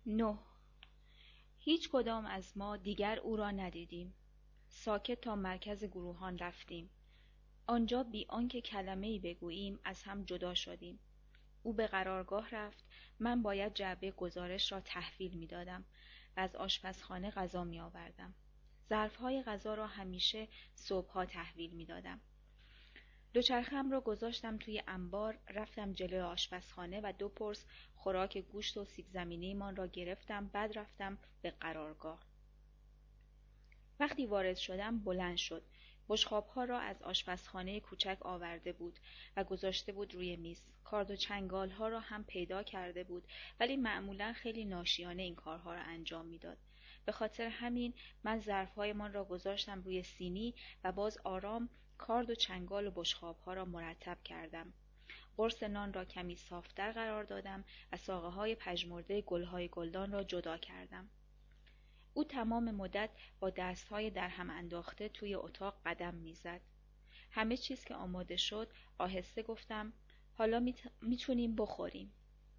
9. هیچ کدام از ما دیگر او را ندیدیم. ساکت تا مرکز گروهان رفتیم. آنجا بی آنکه کلمه‌ای بگوییم از هم جدا شدیم. او به قرارگاه رفت، من باید جعبه گزارش را تحویل می‌دادم و از آشپزخانه غذا می‌آوردم. ظرف‌های غذا را همیشه صبح‌ها تحویل می‌دادم. دوچرخه‌ام را گذاشتم توی انبار، رفتم جلوی آشپزخانه و 2 پرس خوراک گوشت و سیب زمینی‌مان را گرفتم، بعد رفتم به قرارگاه. وقتی وارد شدم بلند شد. بشقاب‌ها را از آشپزخانه کوچک آورده بود و گذاشته بود روی میز. کارد و چنگال‌ها را هم پیدا کرده بود، ولی معمولاً خیلی ناشیانه این کارها را انجام میداد. به خاطر همین من ظرف‌هایمان را گذاشتم روی سینی و باز آرام کارد و چنگال و بشقاب‌ها را مرتب کردم. قرص نان را کمی صافتر قرار دادم و ساقه‌های پژمرده گل‌های گلدان را جدا کردم. او تمام مدت با دست‌های در هم انداخته توی اتاق قدم می‌زد. همه چیز که آماده شد، آهسته گفتم حالا میتونیم بخوریم.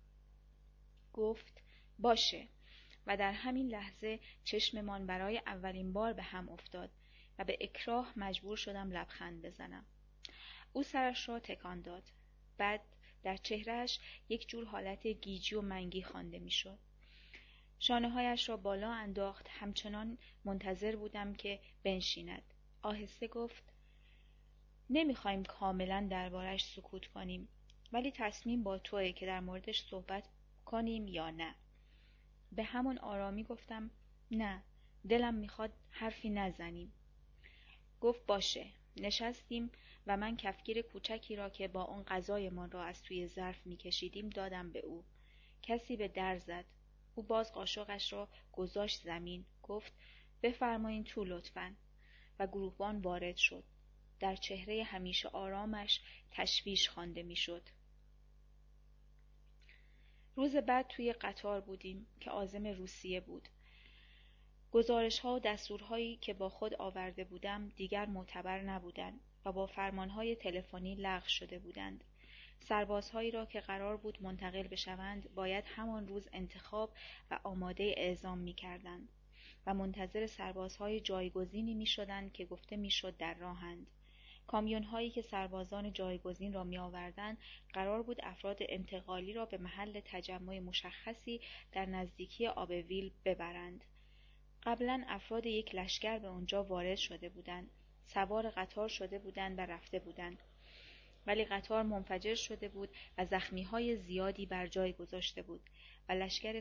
گفت باشه و در همین لحظه چشممان برای اولین بار به هم افتاد و به اکراه مجبور شدم لبخند بزنم. او سرش را تکان داد. بعد در چهرهش یک جور حالت گیجی و منگی خوانده می‌شد. شانه‌هایش را بالا انداخت، همچنان منتظر بودم که بنشیند. آهسته گفت نمی‌خوایم کاملاً دربارش سکوت کنیم، ولی تصمیم با توئه که در موردش صحبت کنیم یا نه. به همون آرامی گفتم نه، دلم می‌خواد حرفی نزنیم. گفت باشه. نشستیم و من کفگیر کوچکی را که با اون غذایمان را از توی ظرف می‌کشیدیم دادم به او. کسی به در زد. او باز قاشقش را گذاشت زمین. گفت بفرمایین تو لطفاً و گروهبان وارد شد. در چهره همیشه آرامش تشویش خوانده می‌شد. روز بعد توی قطار بودیم که عازم روسیه بود. گزارش‌ها و دستورهایی که با خود آورده بودم دیگر معتبر نبودند و با فرمانهای تلفنی لغو شده بودند. سربازهایی را که قرار بود منتقل بشوند باید همان روز انتخاب و آماده اعزام می‌کردند و منتظر سربازهای جایگزینی می‌شدند که گفته می‌شد در راهند. کامیون‌هایی که سربازان جایگزین را می‌آوردند قرار بود افراد انتقالی را به محل تجمع مشخصی در نزدیکی آبویل ببرند. قبلا افراد یک لشکر به آنجا وارد شده بودند، سوار قطار شده بودند و رفته بودند. ولی قطار منفجر شده بود و زخمی‌های زیادی بر جای گذاشته بود و لشکر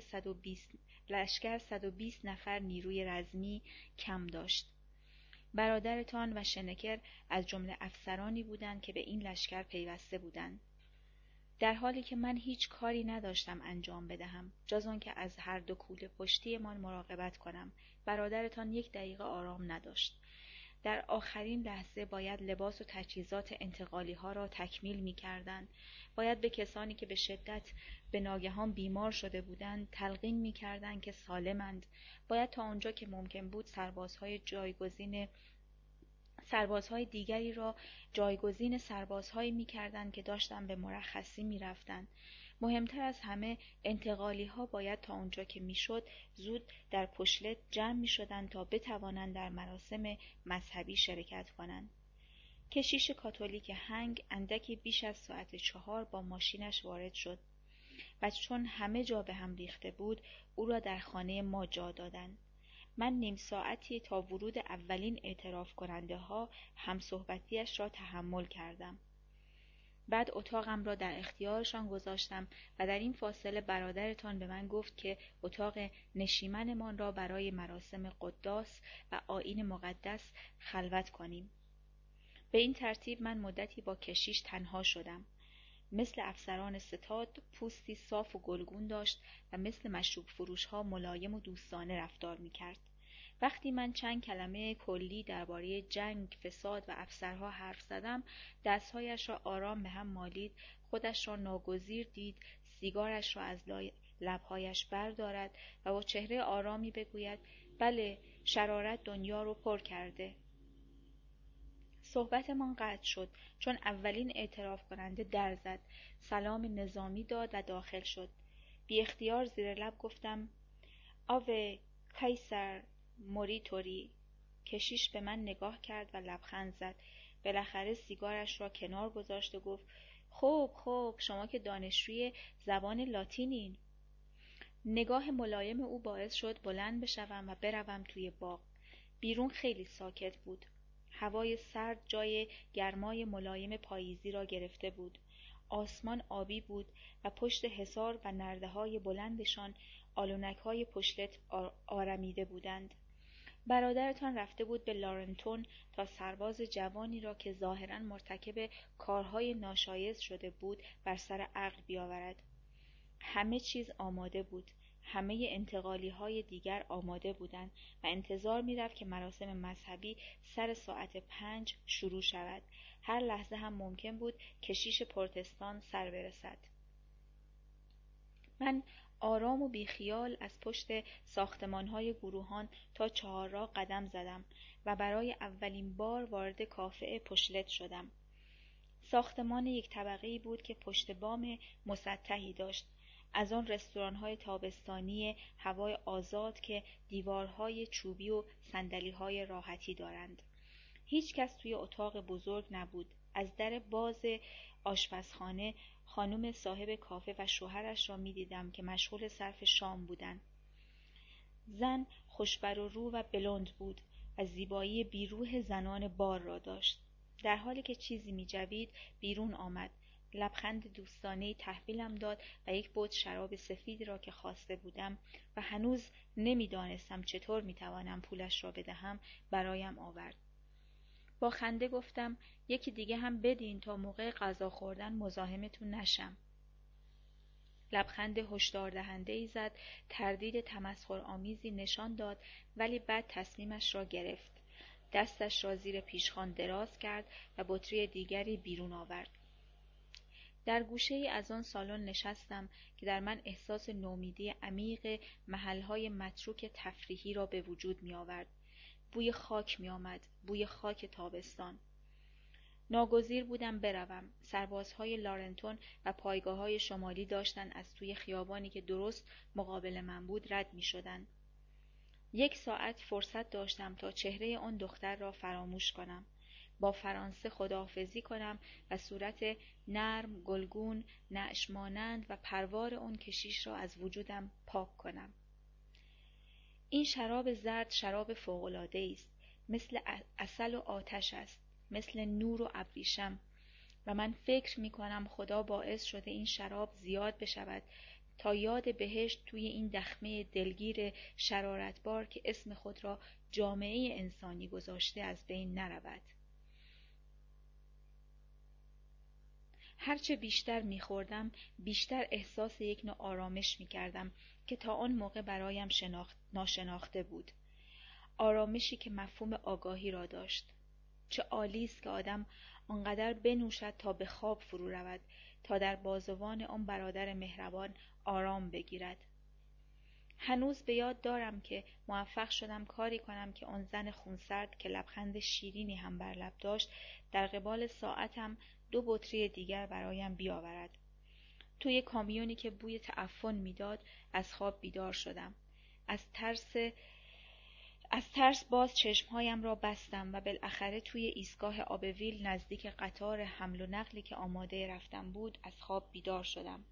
120 نفر نیروی رزمی کم داشت. برادرتان و شنکر از جمله افسرانی بودند که به این لشکر پیوسته بودند. در حالی که من هیچ کاری نداشتم انجام بدهم جز آنکه از هر 2 کوله پشتیمان مراقبت کنم. برادرتان 1 دقیقه آرام نداشت. در آخرین لحظه باید لباس و تجهیزات انتقالی ها را تکمیل می کردند. باید به کسانی که به شدت به ناگهان بیمار شده بودند تلقین می کردند که سالمند. باید تا آنجا که ممکن بود سربازهای دیگری را جایگزین سربازهایی می‌کردند که داشتند به مرخصی می‌رفتند. مهمتر از همه انتقالی ها باید تا آنجا که میشد زود در پشلت جمع می‌شدند تا بتوانند در مراسم مذهبی شرکت کنند. کشیش کاتولیک هنگ اندکی بیش از ساعت 4 با ماشینش وارد شد و چون همه جا به هم ریخته بود او را در خانه ما جا دادند. من نیم ساعتی تا ورود اولین اعتراف کننده ها هم صحبتیش را تحمل کردم. بعد اتاقم را در اختیارشان گذاشتم و در این فاصله برادرتان به من گفت که اتاق نشیمنمان را برای مراسم قداس و آیین مقدس خلوت کنیم. به این ترتیب من مدتی با کشیش تنها شدم. مثل افسران ستاد پوستی صاف و گلگون داشت و مثل مشروب فروش ها ملایم و دوستانه رفتار می کرد. وقتی من چند کلمه کلی درباره جنگ، فساد و افسرها حرف زدم، دستهایش را آرام به هم مالید، خودش را ناگزیر دید سیگارش را از لبهایش بردارد و با چهره آرامی بگوید بله، شرارت دنیا رو پر کرده. صحبتمان قطع شد چون اولین اعتراف کننده در زد، سلام نظامی داد و داخل شد. بی اختیار زیر لب گفتم آوه کایسر موریتوری. کشیش به من نگاه کرد و لبخند زد. بالاخره سیگارش را کنار گذاشت و گفت خب شما که دانشجوی زبان لاتینین. نگاه ملایم او باعث شد بلند بشوم و بروم توی باغ. بیرون خیلی ساکت بود. هوای سرد جای گرمای ملایم پاییزی را گرفته بود. آسمان آبی بود و پشت حصار و نرده‌های بلندشان آلونک‌های پشلت آرمیده بودند. برادرتان رفته بود به لارنتون تا سرباز جوانی را که ظاهراً مرتکب کارهای ناشایست شده بود بر سر عقل بیاورد. همه چیز آماده بود. همه انتقالی‌های دیگر آماده بودند و انتظار می‌رفت که مراسم مذهبی سر ساعت 5 شروع شود. هر لحظه هم ممکن بود کشیش پروتستان سر برسد. من آرام و بیخیال از پشت ساختمان‌های گروهان تا چهارراه قدم زدم و برای اولین بار وارد کافه پشلت شدم. ساختمان یک طبقه‌ای بود که پشت بام مسطحی داشت، از آن رستوران‌های تابستانی هوای آزاد که دیوارهای چوبی و صندلی‌های راحتی دارند. هیچ کس توی اتاق بزرگ نبود. از در باز آشپزخانه خانم صاحب کافه و شوهرش را می دیدم که مشغول صرف شام بودند. زن خوشبر و رو و بلند بود و زیبایی بیروح زنان بار را داشت. در حالی که چیزی می جوید بیرون آمد. لبخند دوستانه‌ای تحویلم داد و یک بطری شراب سفید را که خواسته بودم و هنوز نمی دانستم چطور می توانم پولش را بدهم برایم آورد. با خنده گفتم یکی دیگه هم بدین تا موقع غذا خوردن مزاحمتون نشم. لبخند هشدار دهنده‌ای زد، تردید تمسخرآمیزی نشان داد، ولی بعد تصمیمش را گرفت. دستش را زیر پیشخوان دراز کرد و بطری دیگری بیرون آورد. در گوشه‌ای از آن سالن نشستم که در من احساس نومیدی عمیق محل‌های متروک تفریحی را به وجود می آورد. بوی خاک می آمد، بوی خاک تابستان. ناگزیر بودم بروم. سربازهای لارنتون و پایگاه‌های شمالی داشتند از توی خیابانی که درست مقابل من بود رد می شدند. 1 ساعت فرصت داشتم تا چهره آن دختر را فراموش کنم، با فرانسه خداحافظی کنم و صورت نرم، گلگون، نعشمانند و پروار آن کشیش را از وجودم پاک کنم. این شراب زرد شراب فوق‌العاده‌ای است، مثل عسل و آتش است، مثل نور و ابریشم، و من فکر می کنم خدا باعث شده این شراب زیاد بشود تا یاد بهشت توی این دخمه دلگیر شرارتبار که اسم خود را جامعه انسانی گذاشته از بین نرود. هرچه بیشتر می‌خوردم بیشتر احساس یک نوع آرامش می‌کردم که تا آن موقع برایم ناشناخته بود. آرامشی که مفهوم آگاهی را داشت. چه عالی است که آدم آنقدر بنوشد تا به خواب فرو رود، تا در بازوان آن برادر مهربان آرام بگیرد. هنوز به یاد دارم که موفق شدم کاری کنم که آن زن خونسرد که لبخند شیرینی هم بر لب داشت در قبال ساعتم 2 بطری دیگر برایم بیاورد. توی کامیونی که بوی تعفن میداد از خواب بیدار شدم. از ترس باز چشمهایم را بستم و بالاخره توی ایستگاه آبویل نزدیک قطار حمل و نقلی که آماده رفتن بود از خواب بیدار شدم.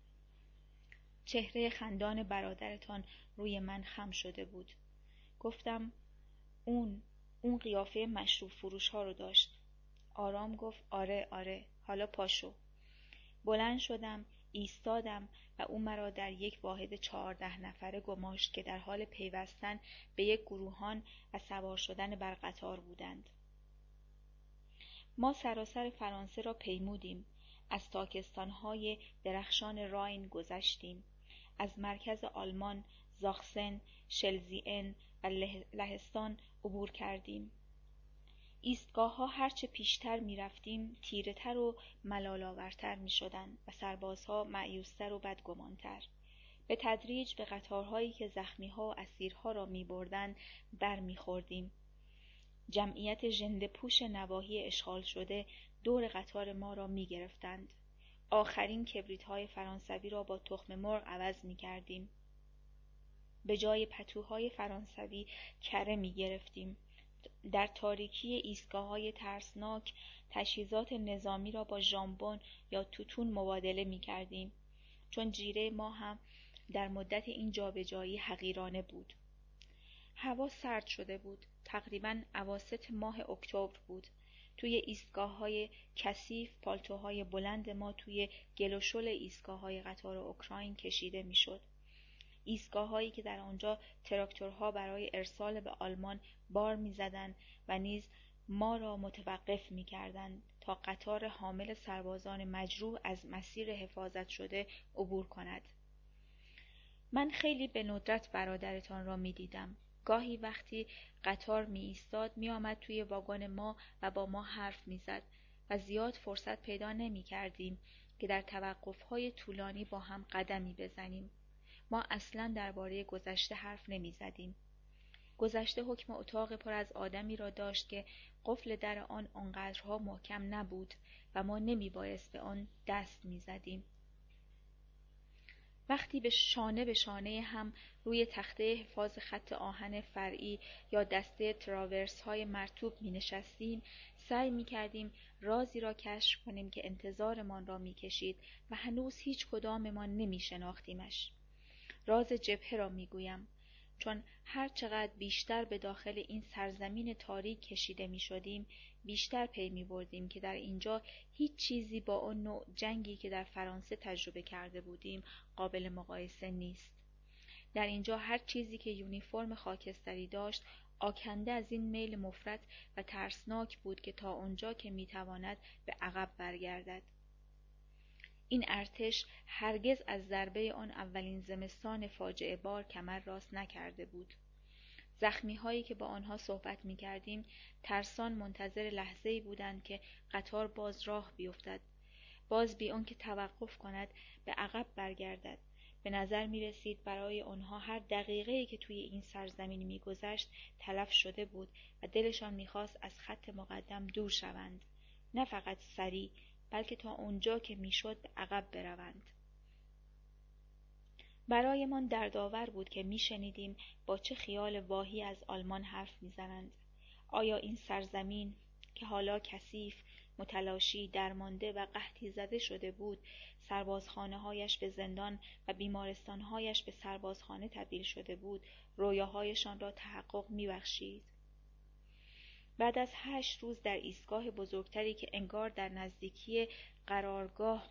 چهره خندان برادرتان روی من خم شده بود. گفتم اون قیافه مشروب فروش ها رو داشت. آرام گفت آره حالا پاشو. بلند شدم، ایستادم و او مرا در یک واحد 14 نفره گماشت که در حال پیوستن به یک گروهان و سوار شدن بر قطار بودند. ما سراسر فرانسه را پیمودیم. از تاکستان‌های درخشان راین گذشتیم. از مرکز آلمان، زاخسن، شلزیئن و لهستان عبور کردیم. ایستگاه‌ها هرچه پیشتر می رفتیم تیره‌تر و ملال‌آورتر می شدند و سربازها مأیوس‌تر و بدگمان‌تر. به تدریج به قطارهایی که زخمی‌ها و اسیرها را می بردند بر می خوردیم. جمعیت ژنده‌پوش نواحی اشغال شده دور قطار ما را می گرفتند. آخرین کبریت‌های فرانسوی را با تخم مرغ عوض می کردیم. به جای پتوهای فرانسوی کره می گرفتیم. در تاریکی ایستگاه‌های ترسناک تجهیزات نظامی را با ژامبون یا توتون مبادله می کردیم، چون جیره ما هم در مدت این جابجایی حقیرانه بود. هوا سرد شده بود. تقریباً اواسط ماه اکتبر بود. توی ایستگاه‌های کثیف پالتوهای بلند ما توی گل و شل ایستگاه‌های قطار اوکراین کشیده می‌شد. ایستگاه‌هایی که در آنجا تراکتورها برای ارسال به آلمان بار می‌زدند و نیز ما را متوقف می‌کردند تا قطار حامل سربازان مجروح از مسیر حفاظت شده عبور کند. من خیلی به ندرت برادرتان را می‌دیدم. گاهی وقتی قطار می ایستاد می آمد توی واگن ما و با ما حرف می زد و زیاد فرصت پیدا نمی کردیم که در توقف‌های طولانی با هم قدمی بزنیم. ما اصلاً درباره گذشته حرف نمی زدیم. گذشته حکم اتاق پر از آدمی را داشت که قفل در آن آنقدرها محکم نبود و ما نمی بایست به آن دست می زدیم. وقتی به شانه هم روی تخته حفاظ خط آهن فرعی یا دسته تراورس های مرطوب می نشستیم، سعی می کردیم رازی را کشف کنیم که انتظارمان را می کشید و هنوز هیچ کداممان نمی شناختیمش. راز جبهه را می گویم، چون هر چقدر بیشتر به داخل این سرزمین تاریک کشیده می شدیم، بیشتر پی می بردیم که در اینجا هیچ چیزی با آن نوع جنگی که در فرانسه تجربه کرده بودیم قابل مقایسه نیست. در اینجا هر چیزی که یونیفرم خاکستری داشت آکنده از این میل مفرط و ترسناک بود که تا آنجا که می تواند به عقب برگردد. این ارتش هرگز از ضربه آن اولین زمستان فاجعه بار کمر راست نکرده بود. زخمی هایی که با آنها صحبت می کردیم ترسان منتظر لحظه‌ای بودند که قطار باز راه بیفتد، باز بی آنکه توقف کند به عقب برگردد. به نظر می رسید برای آنها هر دقیقه‌ای که توی این سرزمین می گذشت تلف شده بود و دلشان می خواست از خط مقدم دور شوند، نه فقط سریع بلکه تا اونجا که میشد به عقب بروند. برایمان دردآور بود که میشنیدیم با چه خیال واهی از آلمان حرف میزنند. آیا این سرزمین که حالا کثیف، متلاشی، درمانده و قحطی زده شده بود، سربازخانه‌هایش به زندان و بیمارستان‌هایش به سربازخانه تبدیل شده بود، رویاهایشان را تحقق میبخشید؟ بعد از 8 روز در ایستگاه بزرگتری که انگار در نزدیکی قرارگاه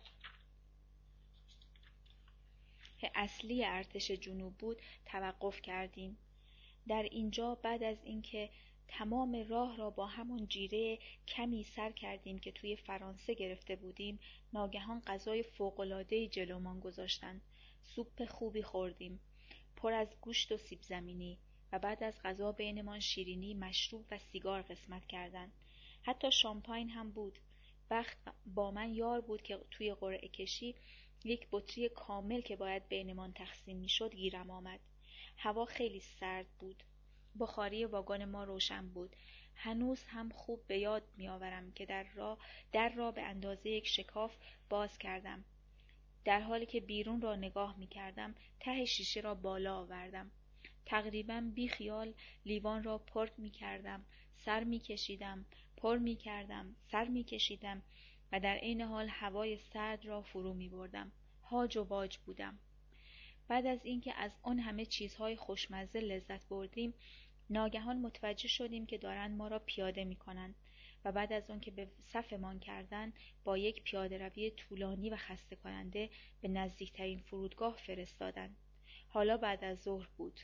اصلی ارتش جنوب بود توقف کردیم. در اینجا بعد از اینکه تمام راه را با همان جیره کمی سر کردیم که توی فرانسه گرفته بودیم، ناگهان غذای فوق‌العاده‌ای جلومان گذاشتند. سوپ خوبی خوردیم، پر از گوشت و سیب زمینی، و بعد از غذا بینمان شیرینی، مشروب و سیگار قسمت کردند. حتی شامپاین هم بود. بخت با من یار بود که توی قرعه کشی یک بطری کامل که باید بینمان تقسیم میشد گیرم آمد. هوا خیلی سرد بود. بخاری واگن ما روشن بود. هنوز هم خوب به یاد میآورم که در را به اندازه یک شکاف باز کردم. در حالی که بیرون را نگاه میکردم ته شیشه را بالا آوردم. تقریباً بی خیال لیوان را پر می کردم، سر می کشیدم، پر می کردم، سر می کشیدم و در عین حال هوای سرد را فرو می بردم. هاج و واج بودم. بعد از اینکه از آن همه چیزهای خوشمزه لذت بردیم، ناگهان متوجه شدیم که دارند ما را پیاده می کنند و بعد از آن که به صفمان کردند با یک پیاده روی طولانی و خسته کننده به نزدیکترین فرودگاه فرستادند. حالا بعد از ظهر بود.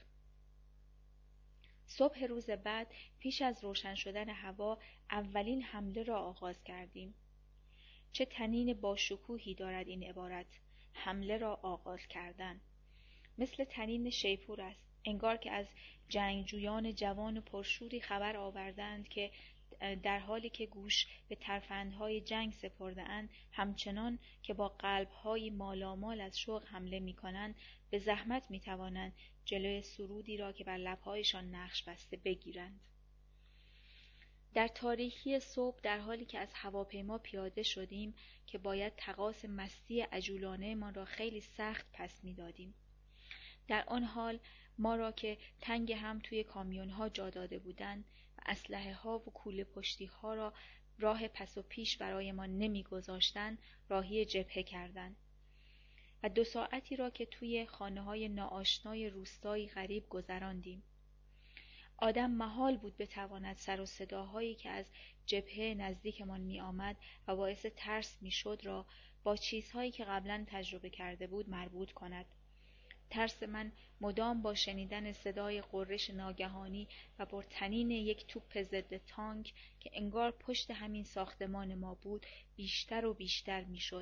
صبح روز بعد پیش از روشن شدن هوا اولین حمله را آغاز کردیم. چه طنین باشکوهی دارد این عبارت، حمله را آغاز کردن. مثل طنین شیپور است. انگار که از جنگجویان جوان پرشوری خبر آوردند که در حالی که گوش به ترفندهای جنگ سپرده اند، همچنان که با قلبهای مالامال از شوق حمله می کنند، به زحمت می توانند جلوی سرودی را که بر لبهایشان نقش بسته بگیرند. در تاریکی صبح در حالی که از هواپیما پیاده شدیم که باید تقاص مستی عجولانه ما را خیلی سخت پس می دادیم. در آن حال ما را که تنگ هم توی کامیون ها جا داده بودند و اسلحه ها و کوله پشتی ها را راه پس و پیش برای ما نمی گذاشتند راهی جبهه کردند و 2 ساعتی را که توی خانه های ناآشنای روستایی غریب گذراندیم. آدم محال بود بتواند سر و صداهایی که از جبهه نزدیکمان می آمد و باعث ترس می شد را با چیزهایی که قبلا تجربه کرده بود مربوط کند. ترس من مدام با شنیدن صدای غرش ناگهانی و پرطنین یک توپ ضد تانک که انگار پشت همین ساختمان ما بود بیشتر و بیشتر می شد.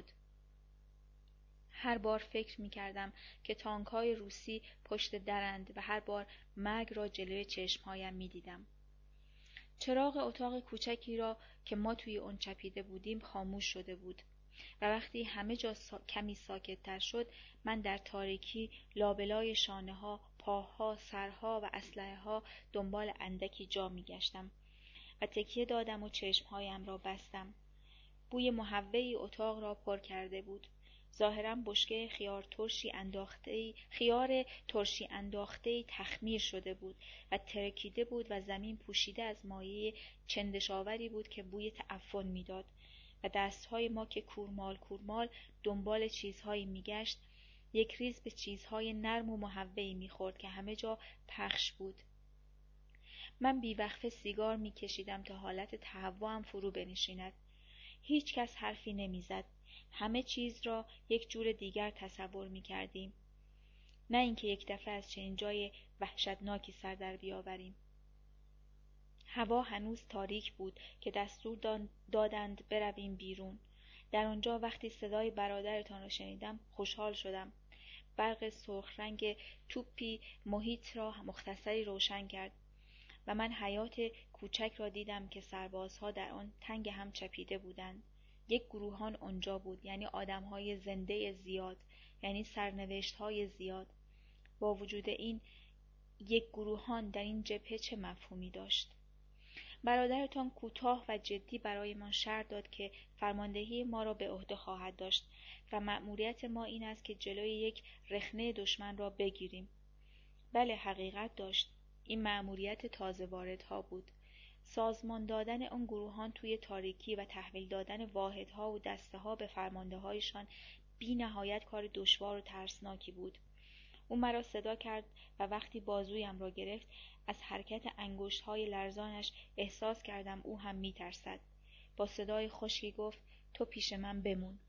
هر بار فکر می کردم که تانک‌های روسی پشت درند و هر بار مرگ را جلوی چشمهایم می دیدم. چراغ اتاق کوچکی را که ما توی آن چپیده بودیم خاموش شده بود و وقتی همه جا کمی ساکت‌تر شد من در تاریکی لابلای شانه‌ها، پاها، سرها و اسلحه‌ها دنبال اندکی جا می گشتم و تکیه دادم و چشمهایم را بستم. بوی محوه‌ای اتاق را پر کرده بود. ظاهراً بشکه خیار ترشی انداخته‌ای تخمیر شده بود و ترکیده بود و زمین پوشیده از مایع چندشاوری بود که بوی تعفن می‌داد و دستهای ما که کورمال دنبال چیزهایی می‌گشت یک ریز به چیزهای نرم و محوه‌ای می‌خورد که همه جا پخش بود. من بیوقفه سیگار می‌کشیدم تا حالت تهوعم فرو بنشیند. هیچ کس حرفی نمی‌زد. همه چیز را یک جور دیگر تصور می کردیم. نه اینکه یک دفعه از چنین جای وحشتناکی سر در بیاوریم. هوا هنوز تاریک بود که دستور دادند برویم بیرون. در آنجا وقتی صدای برادرتان را شنیدم خوشحال شدم. برق سرخ رنگ توپی محیط را مختصری روشن کرد و من حیات کوچک را دیدم که سربازها در آن تنگ هم چپیده بودند. یک گروهان آنجا بود، یعنی آدم‌های زنده زیاد، یعنی سرنوشت‌های زیاد. با وجود این یک گروهان در این جبهه چه مفهومی داشت؟ برادرتان کوتاه و جدی برایمان شرح داد که فرماندهی ما را به عهده خواهد داشت و مأموریت ما این است که جلوی یک رخنه دشمن را بگیریم. بله، حقیقت داشت. این مأموریت تازه واردها بود. سازمان دادن آن گروهان توی تاریکی و تحویل دادن واحدها و دسته‌ها به فرمانده‌هایشان بی نهایت کار دشوار و ترسناکی بود. او مرا صدا کرد و وقتی بازویم را گرفت از حرکت انگشت‌های لرزانش احساس کردم او هم می‌ترسد. با صدای خشکی گفت: تو پیش من بمون.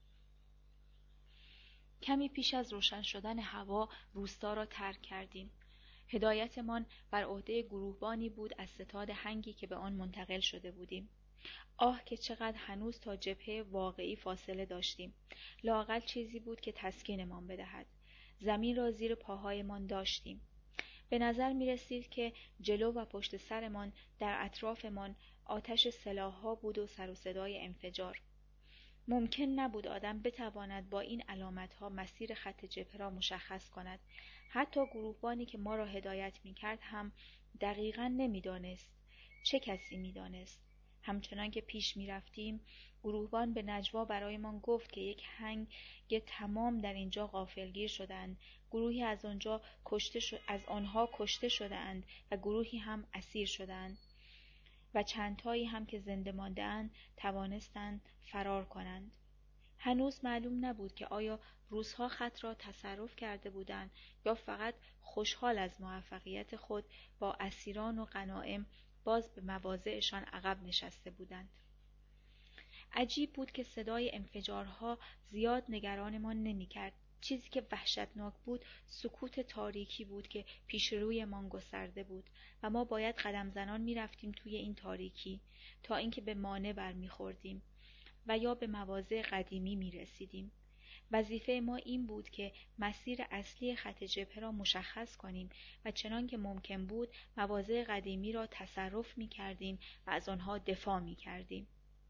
کمی پیش از روشن شدن هوا روستا را ترک کردیم. هدایتمان بر عهده گروهبانی بود از ستاد هنگی که به آن منتقل شده بودیم. آه که چقدر هنوز تا جبهه واقعی فاصله داشتیم. لااقل چیزی بود که تسکینمان بدهد. زمین را زیر پاهایمان داشتیم. به نظر می رسید که جلو و پشت سرمان در اطرافمان آتش سلاح‌ها بود و سر و صدای انفجار. ممکن نبود آدم بتواند با این علامت‌ها مسیر خط جبهه را مشخص کند. حتی گروهبانی که ما را هدایت می‌کرد هم دقیقاً نمی‌دانست. چه کسی می‌دانست؟ همچنان که پیش می‌رفتیم، گروهبان به نجوا برایمان گفت که یک هنگ تمام در اینجا غافلگیر شدند. گروهی از آنها کشته شدند و گروهی هم اسیر شدند و چندتایی هم که زنده مانده‌اند توانستند فرار کنند. هنوز معلوم نبود که آیا روس‌ها خط را تصرف کرده بودند یا فقط خوشحال از موفقیت خود با اسیران و غنایم باز به مواضعشان عقب نشسته بودند. عجیب بود که صدای انفجارها زیاد نگرانمان نمی‌کرد. چیزی که وحشتناک بود سکوت تاریکی بود که پیش رویمان گسترده بود و ما باید قدم زنان می‌رفتیم توی این تاریکی تا اینکه به مانع برمی‌خوردیم و یا به مواضع قدیمی می‌رسیدیم. وظیفه ما این بود که مسیر اصلی خط جبهه را مشخص کنیم و چنان که ممکن بود مواضع قدیمی را تصرف می‌کردیم و از آنها دفاع می‌کردیم.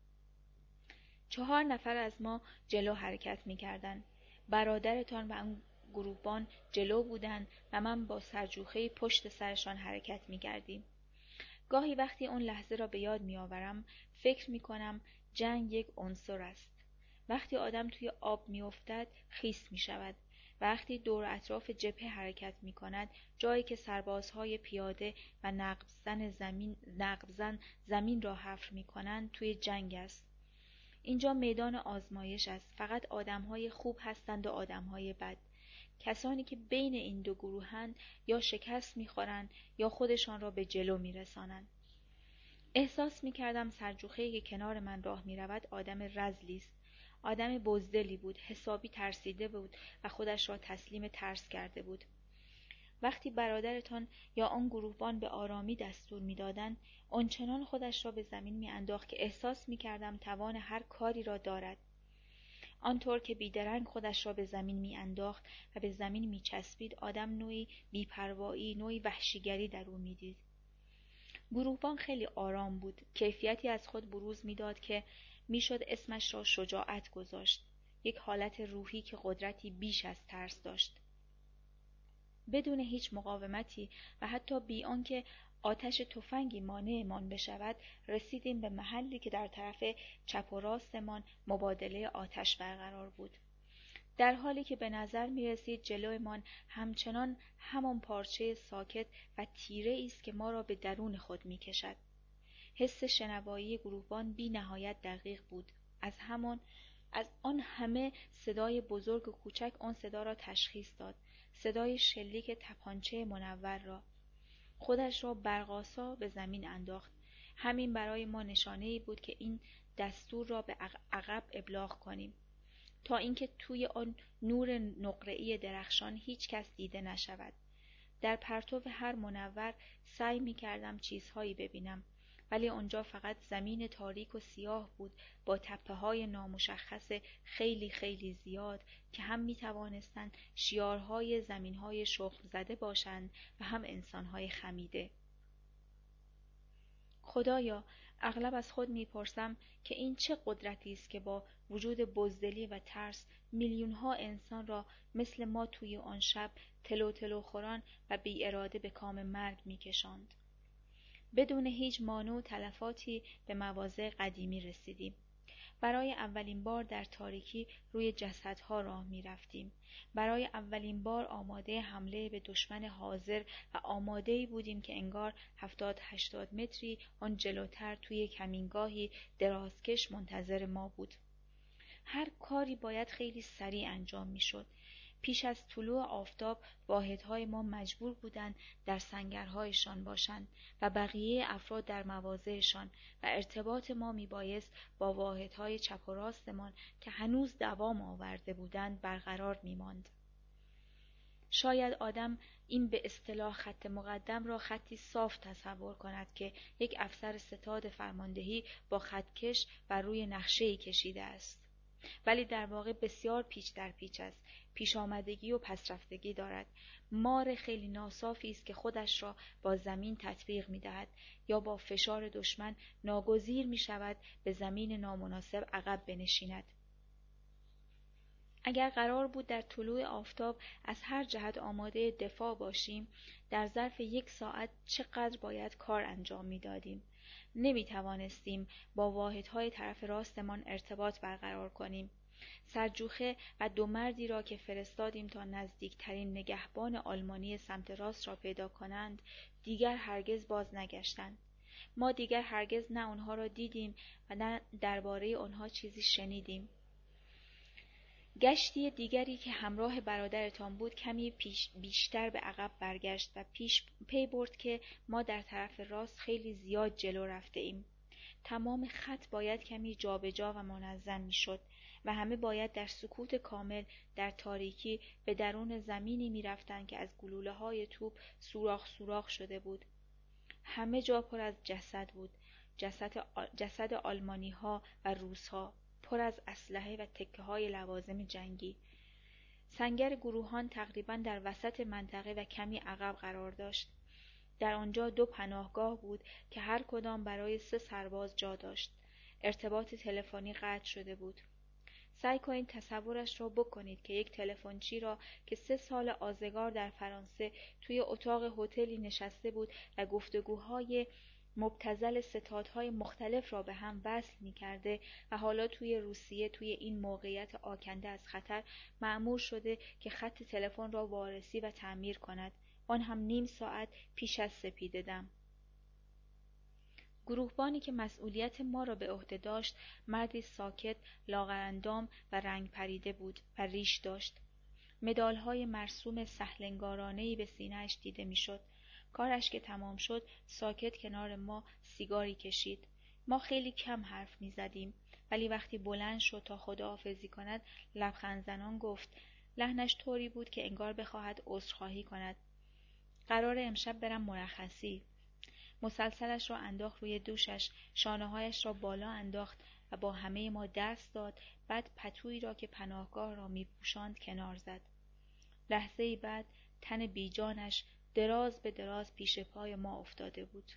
4 نفر از ما جلو حرکت می‌کردند. برادرتان و آن گروهبان جلو بودند و من با سرجوخه‌ای پشت سرشان حرکت می‌کردیم. گاهی وقتی اون لحظه را به یاد می‌آورم فکر می‌کنم جنگ یک عنصر است. وقتی آدم توی آب می‌افتد خیس می‌شود وقتی دور اطراف جبهه حرکت می کند، جایی که سربازهای پیاده و نقب زن زمین را حفر می کنند توی جنگ است. اینجا میدان آزمایش است. فقط آدمهای خوب هستند و آدمهای بد. کسانی که بین این دو گروهند یا شکست می‌خورند یا خودشان را به جلو می‌رسانند. احساس می‌کردم سرجوخه‌ای که کنار من راه می‌رود آدم رذلی است. آدم بزدلی بود، حسابی ترسیده بود و خودش را تسلیم ترس کرده بود. وقتی برادرتان یا آن گروهبان به آرامی دستور می‌دادند، آنچنان خودش را به زمین می‌انداخت که احساس می‌کردم توان هر کاری را دارد. آنطور که بیدرنگ خودش را به زمین می‌انداخت و به زمین می‌چسبید، آدم نوعی بی‌پروایی، نوعی وحشیگری در او می‌دید. گروهبان خیلی آرام بود، کیفیتی از خود بروز می‌داد که میشد اسمش را شجاعت گذاشت، یک حالت روحی که قدرتی بیش از ترس داشت. بدون هیچ مقاومتی و حتی بی آنکه آتش تفنگی مانعمان بشود، رسیدیم به محلی که در طرف چپ و راستمان مبادله آتش برقرار بود. در حالی که به نظر می رسید جلومان همچنان همان پارچه ساکت و تیره است که ما را به درون خود می کشد. حس شنوایی گروهبان بی نهایت دقیق بود. از آن همه صدای بزرگ و کوچک آن صدا را تشخیص داد. صدای شلیک تپانچه منور را. خودش را برق‌آسا به زمین انداخت. همین برای ما نشانه‌ای بود که این دستور را به عقب ابلاغ کنیم، تا اینکه توی آن نور نقره‌ای درخشان هیچ کس دیده نشود. در پرتو هر منور سعی می‌کردم چیزهایی ببینم، ولی آنجا فقط زمین تاریک و سیاه بود با تپه‌های نامشخص خیلی خیلی زیاد که هم می‌توانستند شیارهای زمین‌های شخم زده باشند و هم انسان‌های خمیده. خدایا، اغلب از خود میپرسم که این چه قدرتی است که با وجود بزدلی و ترس میلیون‌ها انسان را مثل ما توی آن شب تلو تلو خوران و بی اراده به کام مرگ میکشاند. بدون هیچ مانع و تلفاتی به مواضع قدیمی رسیدیم. برای اولین بار در تاریکی روی جسدها راه می رفتیم. برای اولین بار آماده حمله به دشمن حاضر و آماده‌ای بودیم که انگار 70-80 متری آن جلوتر توی کمینگاهی درازکش منتظر ما بود. هر کاری باید خیلی سریع انجام می شد. پیش از طلوع آفتاب واحدهای ما مجبور بودند در سنگرهایشان باشند و بقیه افراد در مواضعشان و ارتباط ما میبایست با واحدهای چپ و راستمان که هنوز دوام آورده بودند برقرار میماند. شاید آدم این به اصطلاح خط مقدم را خطی صاف تصور کند که یک افسر ستاد فرماندهی با خطکش بر روی نقشه‌ای کشیده است. ولی در واقع بسیار پیچ در پیچ است، پیش آمدگی و پسرفتگی دارد. مار خیلی ناصافی است که خودش را با زمین تطبیق می دهد یا با فشار دشمن ناگزیر می شود به زمین نامناسب عقب بنشیند. اگر قرار بود در طلوع آفتاب از هر جهت آماده دفاع باشیم، در ظرف 1 ساعت چقدر باید کار انجام می دادیم. نمی توانستیم با واحدهای طرف راستمان ارتباط برقرار کنیم. سرجوخه و 2 مردی را که فرستادیم تا نزدیکترین نگهبان آلمانی سمت راست را پیدا کنند، دیگر هرگز باز نگشتند. ما دیگر هرگز نه آنها را دیدیم و نه درباره آنها چیزی شنیدیم. گشتی دیگری که همراه برادرتان بود کمی بیشتر به عقب برگشت و پی برد که ما در طرف راست خیلی زیاد جلو رفته ایم. تمام خط باید کمی جابجا و منظم می شد و همه باید در سکوت کامل در تاریکی به درون زمینی می رفتند که از گلوله های توپ سوراخ شده بود. همه جا پر از جسد بود، جسد آلمانی ها و روس ها، پر از اسلحه و تکه های لوازم جنگی. سنگر گروهان تقریباً در وسط منطقه و کمی عقب قرار داشت. در آنجا 2 پناهگاه بود که هر کدام برای 3 سرباز جا داشت. ارتباط تلفنی قطع شده بود. سعی کنید تصورش را بکنید که یک تلفنچی را که 3 سال آزگار در فرانسه توی اتاق هتلی نشسته بود و گفتگوهای مبتذل ستادهای مختلف را به هم وصل می کرده و حالا توی روسیه توی این موقعیت آکنده از خطر مأمور شده که خط تلفن را وارسی و تعمیر کند، آن هم نیم ساعت پیش از سپیده دم. گروهبانی که مسئولیت ما را به عهده داشت مردی ساکت، لاغرندام و رنگ پریده بود و ریش داشت. مدال‌های مرسوم سهلنگارانه‌ای به سینه‌اش دیده می‌شد. کارش که تمام شد ساکت کنار ما سیگاری کشید. ما خیلی کم حرف می‌زدیم، ولی وقتی بلند شد تا خداحافظی کند لبخند زنان گفت. لحنش طوری بود که انگار بخواهد عذرخواهی کند. قرار امشب برم مرخصی. مسلسلش را انداخت روی دوشش، شانه‌هایش را بالا انداخت و با همه ما دست داد، بعد پتویی را که پناهگاه را می‌پوشاند کنار زد. لحظه‌ای بعد تن بیجانش دراز به دراز پیش پای ما افتاده بود.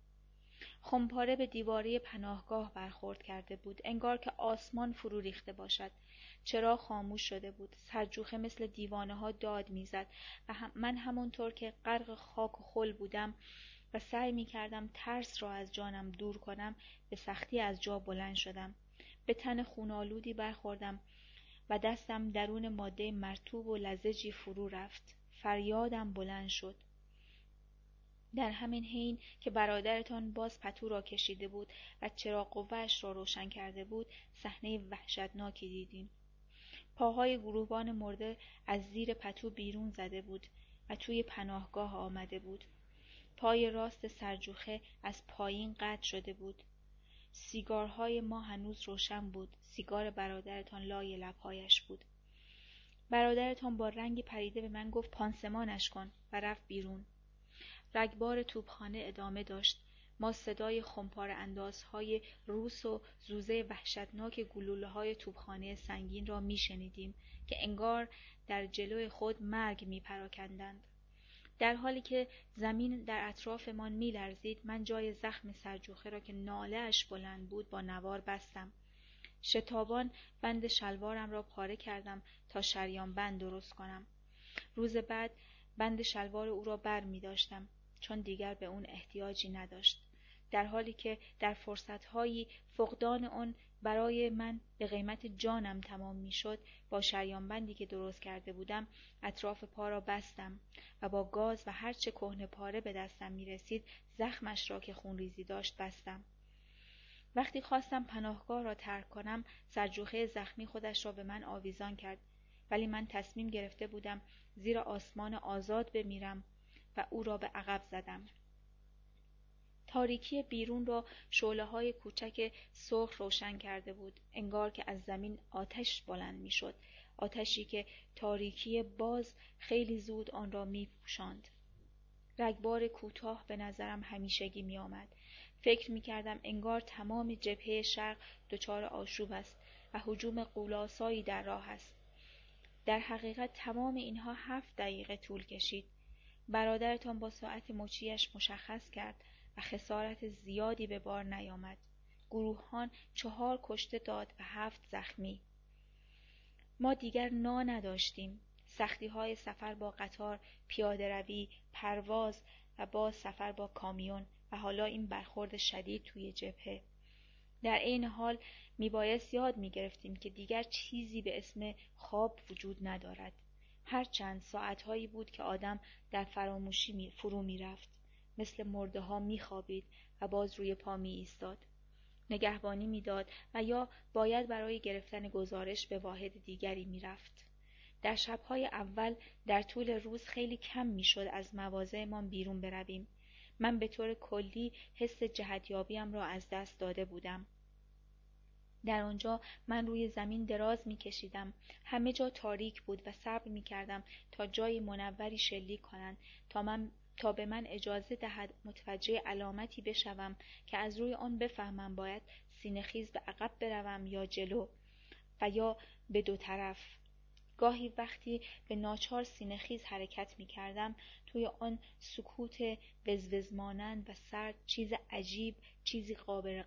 خمپاره به دیواره پناهگاه برخورد کرده بود، انگار که آسمان فرو ریخته باشد. چراغ خاموش شده بود. سرجوخه مثل دیوانه‌ها داد می‌زد و من همانطور که غرق خاک و خل بودم و سعی می‌کردم ترس را از جانم دور کنم، به سختی از جا بلند شدم. به تن خون‌آلودی برخوردم و دستم درون ماده مرطوب و لزجی فرو رفت. فریادم بلند شد. در همین حین که برادرتان باز پتو را کشیده بود و چراغ قوه‌اش را روشن کرده بود، صحنه وحشتناکی دیدیم. پاهای گروهبان مرده از زیر پتو بیرون زده بود و توی پناهگاه آمده بود. پای راست سرجوخه از پایین قطع شده بود. سیگارهای ما هنوز روشن بود. سیگار برادرتان لای لبهایش بود. برادرتان با رنگی پریده به من گفت پانسمانش کن و رفت بیرون. رگبار توپخانه ادامه داشت. ما صدای خمپاره اندازهای روس و زوزه وحشتناک گلوله‌های توپخانه سنگین را می‌شنیدیم که انگار در جلوی خود مرگ می‌پراکندند. در حالی که زمین در اطرافمان می‌لرزید، من جای زخم سرجوخه را که ناله‌اش بلند بود با نوار بستم. شتابان بند شلوارم را پاره کردم تا شریان بند درست کنم. روز بعد بند شلوار او را بر می‌داشتم، چون دیگر به اون احتیاجی نداشت. در حالی که در فرصت‌هایی فقدان آن برای من به قیمت جانم تمام می‌شد، با شریان بندی که درست کرده بودم اطراف پا را بستم و با گاز و هرچه کهنه پاره به دستم می‌رسید زخمش را که خونریزی داشت بستم. وقتی خواستم پناهگاه را ترک کنم، سرجوخه زخمی خودش را به من آویزان کرد، ولی من تصمیم گرفته بودم زیر آسمان آزاد بمیرم و او را به عقب زدم. تاریکی بیرون را شعله‌های کوچک سرخ روشن کرده بود، انگار که از زمین آتش بلند می‌شد، آتشی که تاریکی باز خیلی زود آن را می‌پوشاند. رگبار کوتاه به نظرم همیشگی می‌آمد. فکر می‌کردم انگار تمام جبهه شرق دچار آشوب است و هجوم غول‌آسایی در راه است. در حقیقت تمام اینها 7 دقیقه طول کشید. برادرتان با ساعت مچیش مشخص کرد و خسارت زیادی به بار نیامد. گروهان 4 کشته داد و 7 زخمی. ما دیگر نداشتیم. سختی‌های سفر با قطار، پیاده‌روی، پرواز و باز سفر با کامیون و حالا این برخورد شدید توی جبهه. در عین حال میبایست یاد میگرفتیم که دیگر چیزی به اسم خواب وجود ندارد. هر چند ساعتهایی بود که آدم در فراموشی فرو میرفت، مثل مرده ها میخوابید و باز روی پا می ایستاد. نگهبانی میداد و یا باید برای گرفتن گزارش به واحد دیگری میرفت. در شبهای اول در طول روز خیلی کم میشد از مواضعمان بیرون برویم. من به طور کلی حس جهتیابیم را از دست داده بودم. در آنجا من روی زمین دراز می‌کشیدم. همه جا تاریک بود و صبر می‌کردم تا جای منوری شلیک کنند تا به من اجازه دهد متوجه علامتی بشوم که از روی آن بفهمم باید سینه‌خیز به عقب بروم یا جلو و یا به دو طرف. گاهی وقتی به ناچار سینه‌خیز حرکت می‌کردم، توی آن سکوت وزوز مانند و سرد چیز عجیب، چیزی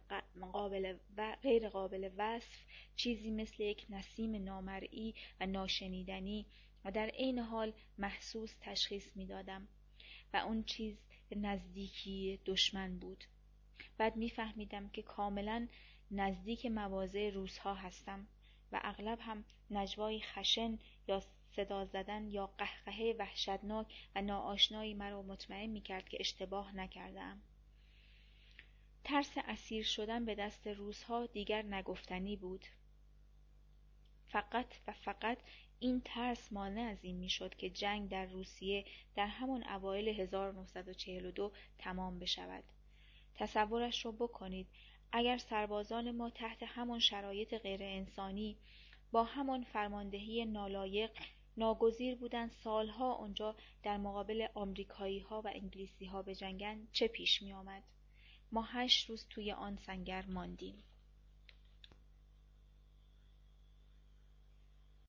غیر قابل وصف، چیزی مثل یک نسیم نامرئی و ناشنیدنی و در عین حال محسوس تشخیص می‌دادم و اون چیز نزدیکی دشمن بود. بعد میفهمیدم که کاملا نزدیک مواضع روس‌ها هستم و اغلب هم نجوای خشن یا صدا زدن یا قهقهه وحشتناک و ناآشنایی مرا مطمئن می‌کرد که اشتباه نکرده‌ام. ترس اسیر شدن به دست روس‌ها دیگر نگفتنی بود. فقط و فقط این ترس مانع از این میشد که جنگ در روسیه در همان اوایل 1942 تمام بشود. تصورش را بکنید، اگر سربازان ما تحت همان شرایط غیر انسانی با همان فرماندهی نالایق ناگزیر بودند سالها آنجا در مقابل آمریکایی‌ها و انگلیسی‌ها بجنگند، چه پیش می آمد؟ ما 8 روز توی آن سنگر ماندیم.